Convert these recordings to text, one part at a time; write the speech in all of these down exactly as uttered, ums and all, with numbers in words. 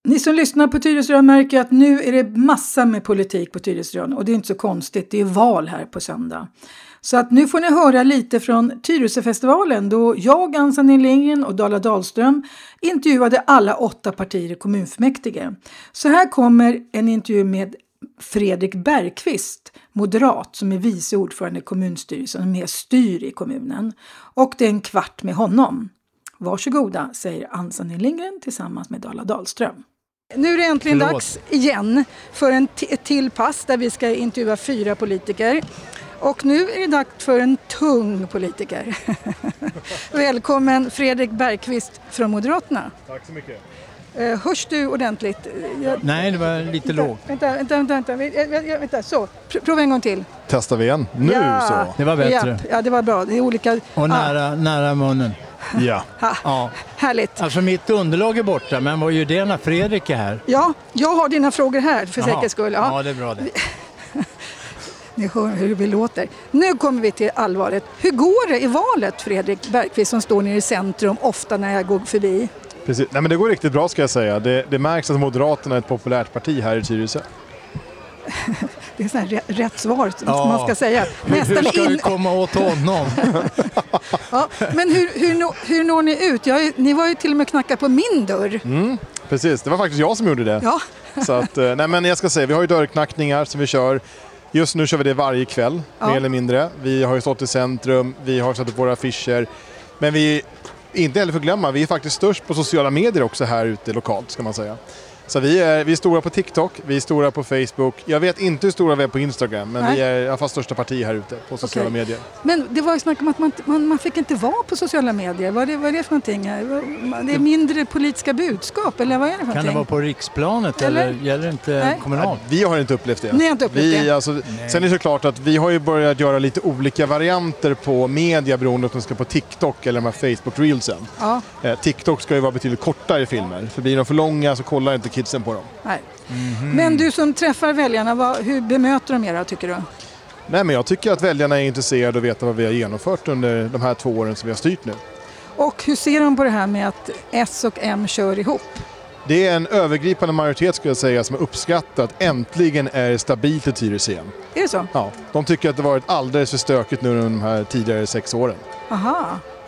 Ni som lyssnar på Tyresöradion märker att nu är det massa med politik på Tyresöradion och det är inte så konstigt, det är val här på söndag. Så att nu får ni höra lite från Tyresöfestivalen då jag, Ann-Sandin Lindgren och Dala Dahlström intervjuade alla åtta partier i kommunfullmäktige. Så här kommer en intervju med Fredrik Bergqvist, moderat som är vice ordförande i kommunstyrelsen och med styr i kommunen. Och det är en kvart med honom. Varsågoda, säger Ann-Sandin Lindgren tillsammans med Dala Dahlström. Nu är det äntligen Förlåt. dags igen för en t- ett till pass där vi ska intervjua fyra politiker. Och nu är det dags för en tung politiker. Välkommen Fredrik Bergqvist från Moderaterna. Tack så mycket. Uh, hörs du ordentligt? Jag... Nej, det var lite vänta, lågt. Vänta, vänta, vänta. vänta. vänta, vänta. Så, Pr- prova en gång till. Testar vi igen. Nu ja. så. Det var bättre. Ja, ja, det var bra. Det är olika... Och nära, ah. nära munnen. Ja. Ha. ja. Härligt. Alltså mitt underlag är borta, men vad gör det när Fredrik är här? Ja, jag har dina frågor här för säkerhets skull. Ja. ja, det är bra det. Ni hör hur vi låter. Nu kommer vi till allvaret. Hur går det i valet, Fredrik Bergqvist, som står nere i centrum ofta när jag går förbi? Precis. Nej, men det går riktigt bra ska jag säga. Det, det märks att Moderaterna är ett populärt parti här i Tyresö. Det är så här rätt svar som ja. man ska säga. Nästan hur ska in... vi komma åt honom? ja, men hur, hur, nå, hur når ni ut? Jag, ni var ju till och med knackat på min dörr. Mm, precis, det var faktiskt jag som gjorde det. Ja. Så att, nej, men jag ska säga, vi har ju dörrknackningar som vi kör. Just nu kör vi det varje kväll, ja. mer eller mindre. Vi har ju stått i centrum, vi har satt upp våra affischer. Men vi, inte heller för att glömma, vi är faktiskt störst på sociala medier också här ute lokalt, ska man säga. Så vi är, vi är stora på TikTok, vi är stora på Facebook. Jag vet inte hur stora vi är på Instagram, men Nej. vi är i alla fall största parti här ute på sociala okay. medier. Men det var ju snack om att man, man, man fick inte vara på sociala medier. Vad är det, vad är det för någonting? Det är mindre politiska budskap, eller vad är det för någonting? Kan det vara på riksplanet, eller, eller gäller det inte Nej. kommunalt? Nej, vi har inte upplevt det. Ni har inte upplevt vi, det? Alltså, sen är det såklart att vi har ju börjat göra lite olika varianter på media beroende på om de ska på TikTok eller de här Facebook-reelsen. Ja. Eh, TikTok ska ju vara betydligt kortare filmer, för blir de för långa så kollar inte kidsen på dem. Nej. Mm-hmm. Men du som träffar väljarna, vad, hur bemöter de er, tycker du? Nej, men jag tycker att väljarna är intresserade och vet vad vi har genomfört under de här två åren som vi har styrt nu. Och hur ser de på det här med att S och M kör ihop? Det är en övergripande majoritet, skulle jag säga, som har uppskattat att äntligen är stabilt i Tyresö igen. Är det så? Ja, de tycker att det varit alldeles för stökigt nu under de här tidigare sex åren. Aha.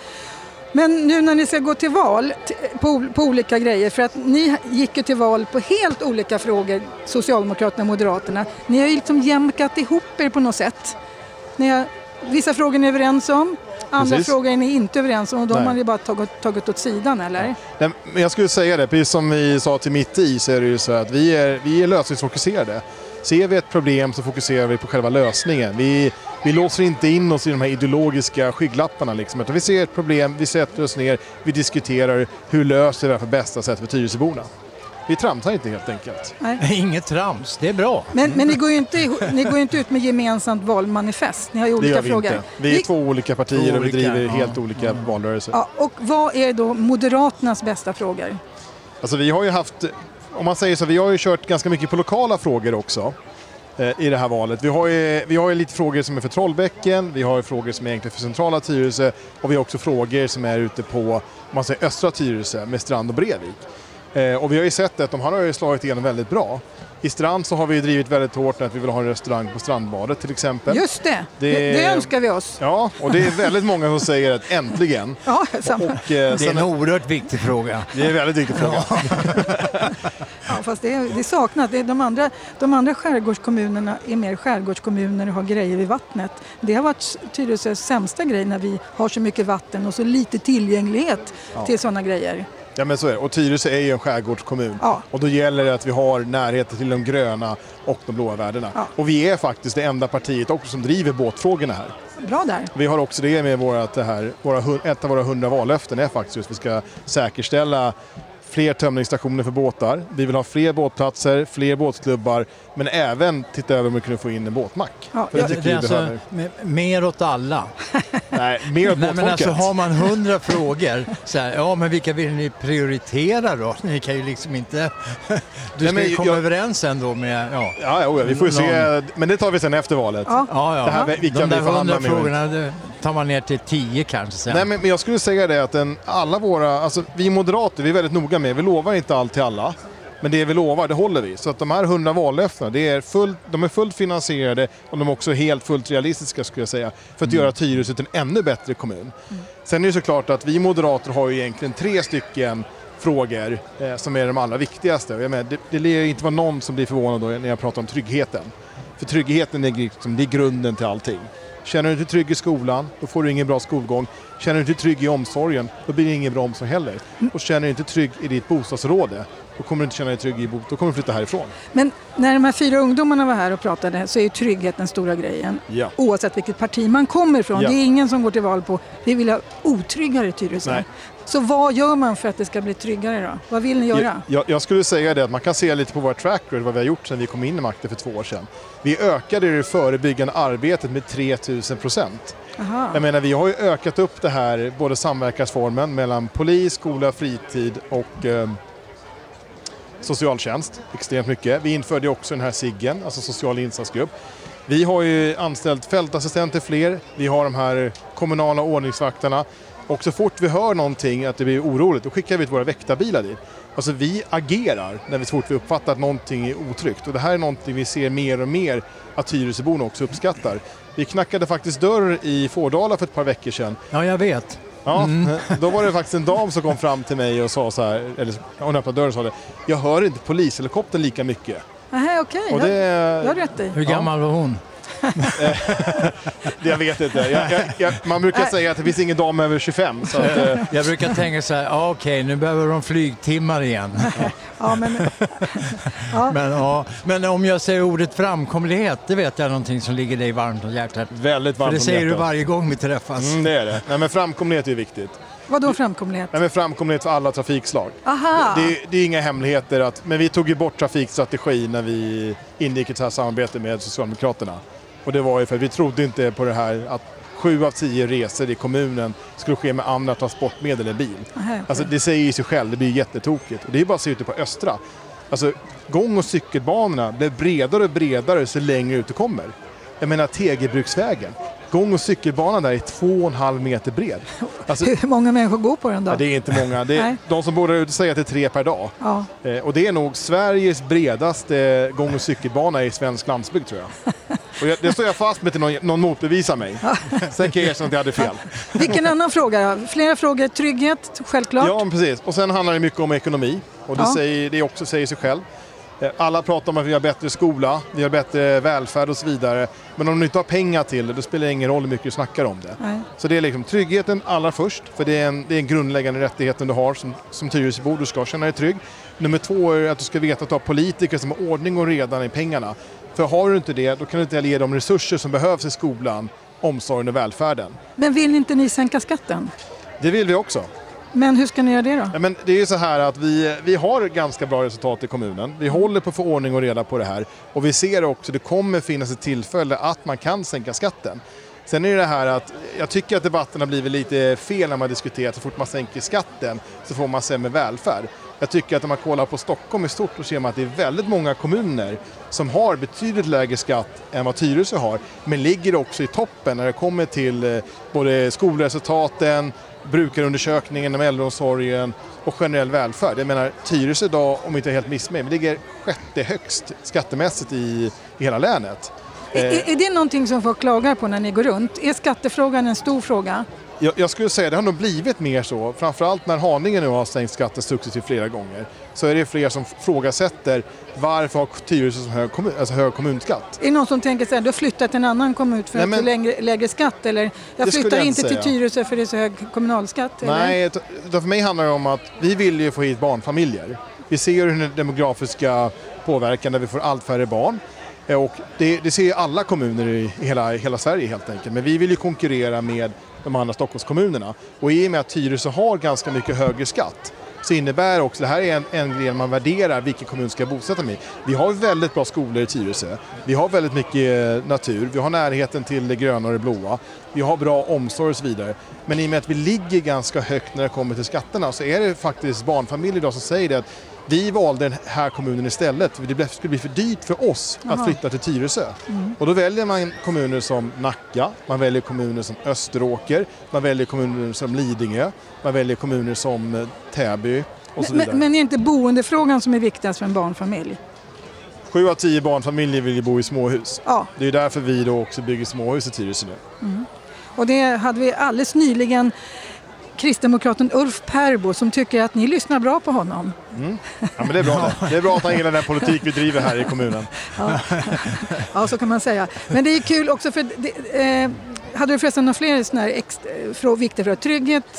Men nu när ni ska gå till val på, på olika grejer, för att ni gick ju till val på helt olika frågor, Socialdemokraterna och Moderaterna. Ni har ju liksom jämkat ihop er på något sätt. Ni har, vissa frågor är ni överens om, andra Precis. frågor är ni inte överens om och de har ni bara tagit, tagit åt sidan, eller? Nej, men jag skulle säga det, precis som vi sa till mitt i så är det ju så att vi är, vi är lösningsfokuserade. Ser vi ett problem så fokuserar vi på själva lösningen. Vi, vi låser inte in oss i de här ideologiska skygglapparna. Liksom. Utan vi ser ett problem, vi sätter oss ner, vi diskuterar hur löser vi det på bästa sätt för Tyresöborna. Vi tramsar inte helt enkelt. Nej. Inget trams, det är bra. Men, men ni går ju inte, ni går inte ut med gemensamt valmanifest. Ni har ju olika vi frågor. Inte. Vi är vi... två olika partier två och vi driver ja. helt olika mm. valrörelser. Ja, och vad är då Moderaternas bästa frågor? Alltså vi har ju haft... Om man säger så, vi har ju kört ganska mycket på lokala frågor också eh, i det här valet. Vi har, ju, vi har ju lite frågor som är för Trollbäcken, vi har frågor som är egentligen för centrala Tyresö och vi har också frågor som är ute på om man säger, östra Tyresö med Strand och Brevik. Eh, och vi har ju sett att de har ju slagit igenom väldigt bra. I Strand så har vi drivit väldigt hårt att vi vill ha en restaurang på Strandbadet till exempel. Just det, det, det önskar vi oss. Ja, och det är väldigt många som säger att äntligen. Ja, samma. Och, eh, det är en oerhört viktig fråga. Det är en väldigt viktig fråga. Ja, fast det är, det är saknat. Det är de, andra, de andra skärgårdskommunerna är mer skärgårdskommuner och har grejer vid vattnet. Det har varit Tyresös sämsta grej när vi har så mycket vatten och så lite tillgänglighet ja. till sådana grejer. Ja, men så är det. Och Tyresö är ju en skärgårdskommun. Ja. Och då gäller det att vi har närhet till de gröna och de blåa värdena. Ja. Och vi är faktiskt det enda partiet också som driver båtfrågorna här. Bra där. Vi har också det med våra, det här, våra, ett av våra hundra vallöften är faktiskt just att vi ska säkerställa fler tömningsstationer för båtar. Vi vill ha fler båtplatser, fler båtklubbar, men även titta över om vi kan få in en båtmack. Ja, det, det, det är alltså m- mer åt alla. Nej, mer åt Nej, men alltså har man hundra frågor, så här, ja men vilka vill ni prioritera då? Ni kan ju liksom inte... Du ska Nej, ju komma jag, överens ändå med... Ja, ja, ja vi får ju se, men det tar vi sen efter valet. Ja, ja. ja. Det här, vilka De där vi hundra frågorna det tar man ner till tio kanske sen. Nej, men, men jag skulle säga det att en, alla våra... Alltså, vi moderater, vi är väldigt noga med, vi lovar inte allt till alla. Men det vi lovar, det håller vi. Så att de här hundra vallöftena, det är fullt, de är fullt finansierade och de är också helt fullt realistiska skulle jag säga. För att mm. göra Tyresö till en ännu bättre kommun. Mm. Sen är det såklart att vi moderater har ju egentligen tre stycken frågor eh, som är de allra viktigaste. Jag menar, det, det lär inte vara någon som blir förvånad då när jag pratar om tryggheten. För tryggheten är, liksom, det är grunden till allting. Känner du inte trygg i skolan, då får du ingen bra skolgång. Känner du inte trygg i omsorgen, då blir det ingen bra omsorg heller. Och känner du inte trygg i ditt bostadsområde, då kommer du inte känna dig trygg i bostadsområdet, då kommer du flytta härifrån. Men när de här fyra ungdomarna var här och pratade så är ju trygghet den stora grejen. Ja. Oavsett vilket parti man kommer ifrån. Ja. Det är ingen som går till val på, vi vill ha otryggare Tyresö. Nej. Så vad gör man för att det ska bli tryggare då? Vad vill ni göra? Jag, jag, jag skulle säga det att man kan se lite på våra track record vad vi har gjort sedan vi kom in i makten för två år sedan. Vi ökade det förebyggande arbetet med tre tusen procent. Jag menar, vi har ju ökat upp det här, både samverkansformen mellan polis, skola, fritid och eh, socialtjänst extremt mycket. Vi införde också den här S I G-en, alltså social insatsgrupp. Vi har ju anställt fältassistenter fler, vi har de här kommunala ordningsvakterna. Och så fort vi hör någonting att det blir oroligt, då skickar vi våra väktarbilar dit. Alltså vi agerar när vi så fort vi uppfattar att någonting är otryggt. Och det här är någonting vi ser mer och mer att Tyresöborna också uppskattar. Vi knackade faktiskt dörr i Fårdala för ett par veckor sedan. Ja, jag vet. Ja, mm. Då var det faktiskt en dam som kom fram till mig och sa så här, eller hon öppnade dörren och sa det, jag hör inte polishelikoptern lika mycket. Aha, okej. Och det, jag har rätt i. Hur gammal ja. var hon? Det jag vet inte. Jag, jag, jag, man brukar Nej. säga att det finns ingen dam över tjugofem. Så att, uh... Jag brukar tänka så här, ah, okej, okay, nu behöver de flygtimmar igen. Ja. ja, men, ja. Men, ja, men om jag säger ordet framkomlighet, det vet jag någonting som ligger dig varmt om hjärtat. Väldigt varmt om hjärtat. För det säger du varje gång vi träffas. Mm, det är det. Nej, men framkomlighet är viktigt. Vad då framkomlighet? Nej, men framkomlighet för alla trafikslag. Aha. Det, det är inga hemligheter. Att, men vi tog ju bort trafikstrategi när vi ingick ett så här samarbete med Socialdemokraterna. Och det var ju för att vi trodde inte på det här att sju av tio resor i kommunen skulle ske med andra transportmedel än bil. Aha, okay. Alltså det säger ju sig själv, det blir jättetokigt. Och det är bara att se ute på Östra. Alltså gång- och cykelbanorna blir bredare och bredare så längre ut det kommer. Jag menar Tegelbruksvägen. Gång- och cykelbanan där är två och en halv meter bred. Alltså, hur många människor går på den då? Ja, det är inte många. Det är, de som bor där ute säger att det är tre per dag. Ja. Eh, och det är nog Sveriges bredaste gång- och cykelbana i svensk landsbygd tror jag. Och jag, det står jag fast med till någon, någon motbevisar mig. Ja. Sen kan jag erkänna att jag hade fel. Vilken annan fråga då? Flera frågor. Trygghet, självklart. Ja, precis. Och sen handlar det mycket om ekonomi. Och det, ja. säger, det också säger sig själv. Alla pratar om att vi har bättre skola, vi har bättre välfärd och så vidare. Men om du inte har pengar till det, då spelar det ingen roll hur mycket du snackar om det. Nej. Så det är liksom tryggheten allra först, för det är en, det är en grundläggande rättigheten du har som, som Tyresöbo. Du ska känna dig trygg. Nummer två är att du ska veta att du har politiker som har ordning och redan i pengarna. För har du inte det, då kan du inte ge de resurser som behövs i skolan, omsorgen och välfärden. Men vill inte ni sänka skatten? Det vill vi också. Men hur ska ni göra det då? Ja, men det är ju så här att vi, vi har ganska bra resultat i kommunen. Vi håller på att få ordning och reda på det här. Och vi ser också att det kommer finnas ett tillfälle att man kan sänka skatten. Sen är det här att jag tycker att debatten har blivit lite fel när man diskuterar att så fort man sänker skatten så får man sämre välfärd. Jag tycker att om man kollar på Stockholm i stort så ser man att det är väldigt många kommuner som har betydligt lägre skatt än vad Tyresö har. Men ligger också i toppen när det kommer till både skolresultaten, brukarundersökningen inom äldreomsorgen och generell välfärd. Jag menar, Tyresö idag, om inte helt missmed, ligger sjätte högst skattemässigt i, i hela länet. Är, är det någonting som folk klagar på när ni går runt? Är skattefrågan en stor fråga? Jag, jag skulle säga att det har nog blivit mer så. Framförallt när Haninge nu har sänkt skatten successivt flera gånger. Så är det fler som frågasätter varför har Tyresö så hög, kommun, alltså hög kommunskatt. Är det någon som tänker så här, du har flyttat till en annan kommun för att få lägre, lägre skatt? Eller jag flyttar jag inte säga. till Tyresö för det är så hög kommunalskatt? Nej, eller? För mig handlar det om att vi vill ju få hit barnfamiljer. Vi ser ju den demografiska påverkan där vi får allt färre barn. Och det, det ser alla kommuner i hela, hela Sverige helt enkelt. Men vi vill ju konkurrera med de andra Stockholmskommunerna. Och i och med att Tyresö har ganska mycket högre skatt så innebär också, det här är en, en grej man värderar vilken kommun ska bosätta med. Vi har väldigt bra skolor i Tyresö. Vi har väldigt mycket natur. Vi har närheten till det gröna och det blåa. Vi har bra omsorg och så vidare. Men i och med att vi ligger ganska högt när det kommer till skatterna så är det faktiskt barnfamiljer idag som säger det att vi valde den här kommunen istället för det skulle bli för dyrt för oss Aha. att flytta till Tyresö. Mm. Och då väljer man kommuner som Nacka, man väljer kommuner som Österåker, man väljer kommuner som Lidingö, man väljer kommuner som Täby och så men, vidare. men är inte boendefrågan som är viktigast för en barnfamilj? Sju av tio barnfamiljer vill ju bo i småhus. Ja. Det är därför vi då också bygger småhus i Tyresö nu. Mm. Och det hade vi alldeles nyligen kristdemokraten Ulf Perbo som tycker att ni lyssnar bra på honom. Mm. Ja, men det är bra det. Det är bra att han gillar den politik vi driver här i kommunen. Ja, ja så kan man säga. Men det är kul också för det, eh, hade du förresten några fler såna här extra, för, viktiga för trygghet?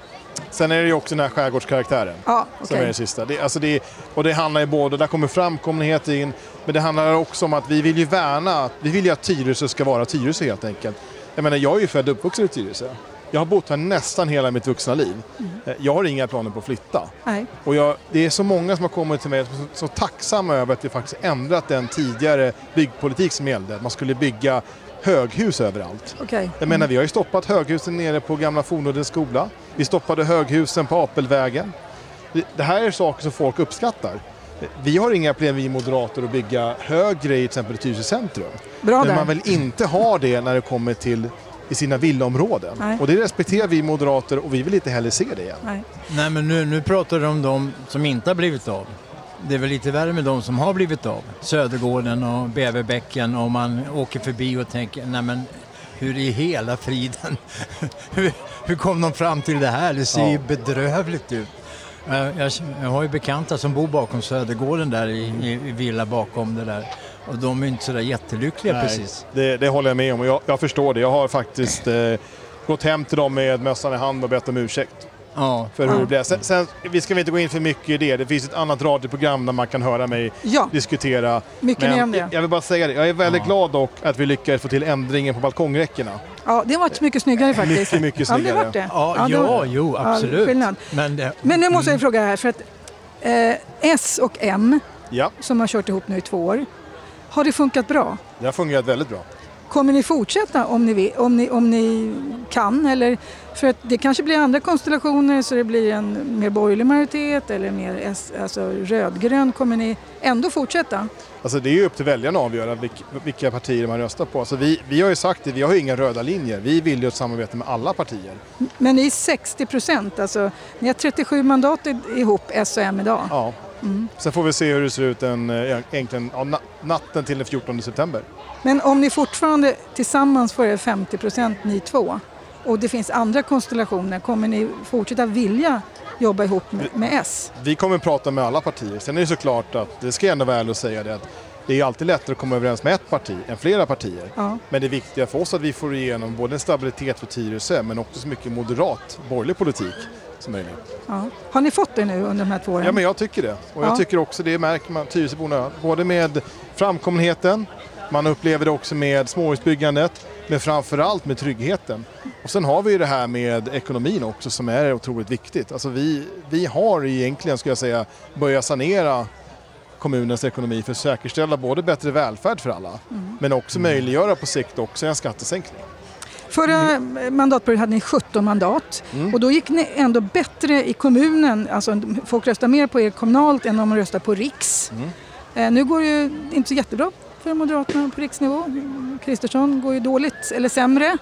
Sen är det ju också den här skärgårdskaraktären ja, okay. som är det sista. Det, alltså det, och det handlar ju både, där kommer framkomlighet in, men det handlar också om att vi vill ju värna, vi vill ju att Tyresö ska vara Tyresö helt enkelt. Jag menar, jag är ju född och uppvuxen i Tyresö. Jag har bott här nästan hela mitt vuxna liv. Mm. Jag har inga planer på att flytta. Nej. Och jag, det är så många som har kommit till mig som är så, så tacksamma över att vi faktiskt ändrat den tidigare byggpolitik som gällde. Att man skulle bygga höghus överallt. Okay. Jag menar, vi har ju stoppat höghusen nere på gamla Fornudens skola. Vi stoppade höghusen på Apelvägen. Det, det här är saker som folk uppskattar. Vi har inga problem, vi moderater, att bygga högre i till exempel Tyresö centrum. Bra Men där. man vill inte ha det när det kommer till i sina villaområden. Nej. Och det respekterar vi moderater och vi vill inte heller se det igen. Nej, Nej men nu, nu pratar du om de som inte har blivit av. Det är väl lite värre med de som har blivit av. Södergården och Bäverbäcken, och man åker förbi och tänker, nej men hur i hela friden, hur, hur kom de fram till det här? Det ser ja. ju bedrövligt ut. Jag, jag, jag har ju bekanta som bor bakom Södergården där i, i, i villa bakom det där. Och de är inte sådär jättelyckliga. Nej, precis. Det, det håller jag med om och jag, jag förstår det. Jag har faktiskt eh, gått hem till dem med mössan i hand och bett om ursäkt. Ja. För hur ja. det blev. Sen, sen, vi ska inte gå in för mycket i det. Det finns ett annat radioprogram där man kan höra mig ja. diskutera. Mycket mer om det. Jag vill bara säga det. Jag är väldigt ja. glad dock att vi lyckades få till ändringen på balkongräckena. Ja, det var ett mycket snyggare faktiskt. Mycket, mycket snyggare. Ja, det var det. Ja, ja, ja, ja jo, absolut. Ja, Men, det, Men nu måste jag fråga här, för att eh, S och M, ja. som har kört ihop nu i två år, har det funkat bra? Det har fungerat väldigt bra. Kommer ni fortsätta om ni, vill, om ni, om ni kan? Eller, för att det kanske blir andra konstellationer så det blir en mer borgerlig majoritet eller mer S, alltså rödgrön. Kommer ni ändå fortsätta? Alltså det är ju upp till väljarna att avgöra vilka, vilka partier man röstar på. Alltså vi, vi har ju sagt det, vi har ju inga röda linjer. Vi vill ju ett samarbete med alla partier. Men ni är sextio procent, alltså ni har trettiosju mandat ihop S och M idag. Ja. Mm. Sen får vi se hur det ser ut den, egentligen, ja, natten till den fjortonde september. Men om ni fortfarande tillsammans får er femtio procent ni två och det finns andra konstellationer, kommer ni fortsätta vilja jobba ihop med, med S? Vi kommer att prata med alla partier. Sen är det såklart att, det ska jag ändå väl att säga det, att det är alltid lättare att komma överens med ett parti än flera partier. Ja. Men det är viktiga för oss att vi får igenom både en stabilitet för Tyresö men också så mycket moderat borgerlig politik som möjligt. Ja. Har ni fått det nu under de här två åren? Ja, men jag tycker det. Och jag ja. tycker också det märker man Tyresöborna både med framkomligheten, man upplever det också med småhusbyggandet, men framförallt med tryggheten. Och sen har vi ju det här med ekonomin också som är otroligt viktigt. Alltså vi, vi har egentligen, skulle jag säga, börjat sanera kommunens ekonomi för att säkerställa både bättre välfärd för alla, mm. men också möjliggöra på sikt också en skattesänkning. Förra mm. mandatperioden hade ni sjutton mandat mm. och då gick ni ändå bättre i kommunen, alltså folk röstar mer på er kommunalt än om man röstar på riks. Mm. Eh, nu går det ju inte så jättebra för Moderaterna på riksnivå. Kristersson går ju dåligt eller sämre.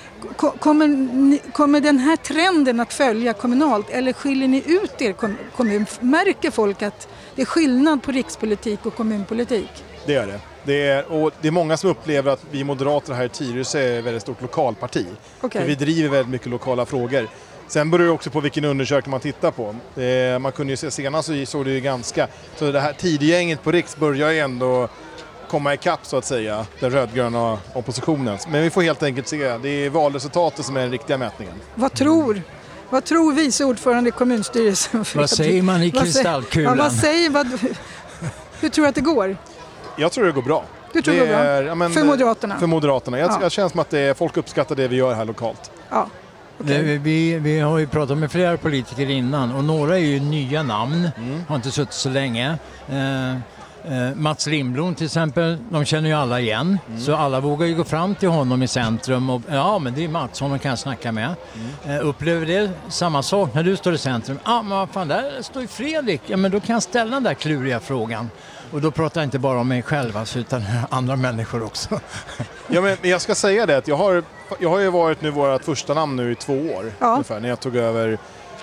Kommer, kommer den här trenden att följa kommunalt eller skiljer ni ut er kommun? Märker folk att det är skillnad på rikspolitik och kommunpolitik? Det är det. Det är, och det är många som upplever att vi moderater här i Tyresö är ett väldigt stort lokalparti. Okay. För vi driver väldigt mycket lokala frågor. Sen beror det också på vilken undersökning man tittar på. Eh, man kunde ju se senast så såg det ju ganska... Så det här tidiggänget på riks börjar ju ändå komma ikapp så att säga, den rödgröna oppositionen. Men vi får helt enkelt se. Det är valresultatet som är den riktiga mätningen. Vad tror Vad tror vice ordförande i kommunstyrelsen? Vad säger man i kristallkulan? Ja, vad säger, vad, hur tror du att det går? Jag tror det går bra. Du tror det, det går bra? Är, ja, men, för Moderaterna? För Moderaterna. Jag, ja. jag känns som att det är, folk uppskattar det vi gör här lokalt. Ja. Okay. Det, vi, vi har ju pratat med flera politiker innan och några är ju nya namn, mm. har inte suttit så länge. Eh, eh, Mats Lindblom till exempel, de känner ju alla igen. Mm. Så alla vågar ju gå fram till honom i centrum och ja, men det är Mats, honom kan jag snacka med. Mm. Eh, upplever det samma sak när du står i centrum? Ja, ah, men vad fan, där står ju Fredrik. Ja, men då kan jag ställa den där kluriga frågan. Och då pratar jag inte bara om mig själv alltså, utan andra människor också. Ja, men jag ska säga det att jag har, jag har ju varit nu vårt första namn nu i två år. Ja. Ungefär, när jag tog över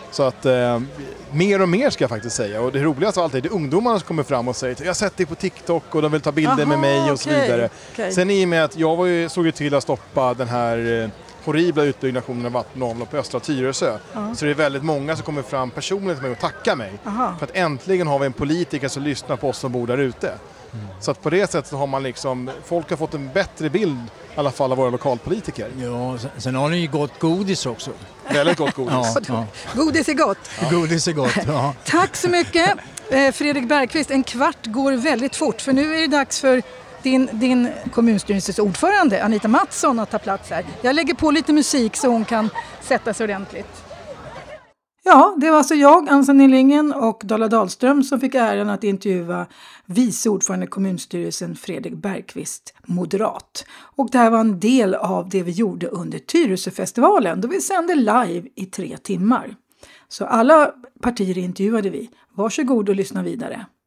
Så att eh, mer och mer ska jag faktiskt säga. Och det roligaste av allt är det ungdomarna som kommer fram och säger jag har sett dig på TikTok och de vill ta bilder Aha, med mig och okay, så vidare. Okay. Sen i och med att jag var ju, såg ju till att stoppa den här eh, horribla utbyggnationen av vatten och avlopp på Östra Tyresö. Uh-huh. Så det är väldigt många som kommer fram personligen till mig och tackar mig. Uh-huh. För att äntligen har vi en politiker som lyssnar på oss som bor där ute. Mm. Så att på det sättet har man liksom, folk har fått en bättre bild i alla fall av våra lokalpolitiker. Ja, sen, sen har ni ju gott godis också. Väldigt gott godis. ja, ja. Godis är gott. Ja. Godis är gott, ja. Tack så mycket Fredrik Bergqvist. En kvart går väldigt fort för nu är det dags för din, din kommunstyrelses ordförande Anita Mattsson att ta plats här. Jag lägger på lite musik så hon kan sätta sig ordentligt. Ja, det var alltså jag, Ansa Nillingen och Dala Dahlström som fick äran att intervjua vice ordförande i kommunstyrelsen Fredrik Bergqvist, moderat. Och det här var en del av det vi gjorde under Tyresöfestivalen då vi sände live i tre timmar. Så alla partier intervjuade vi. Varsågod och lyssna vidare.